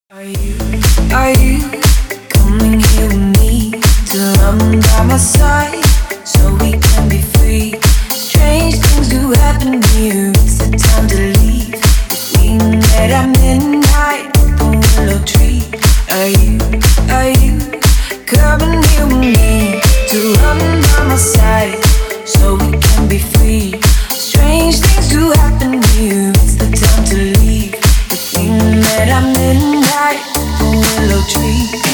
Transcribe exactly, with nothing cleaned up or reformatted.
Are you, are you coming here with me to run by my side so we can be free? Strange things do happen here, it's the time to leave. If we met at midnight with the willow tree. Are you, are you coming here with me to run by my side so we can be free? Strange things do happen here, it's the time to leave. If we met at midnight with the willow tree.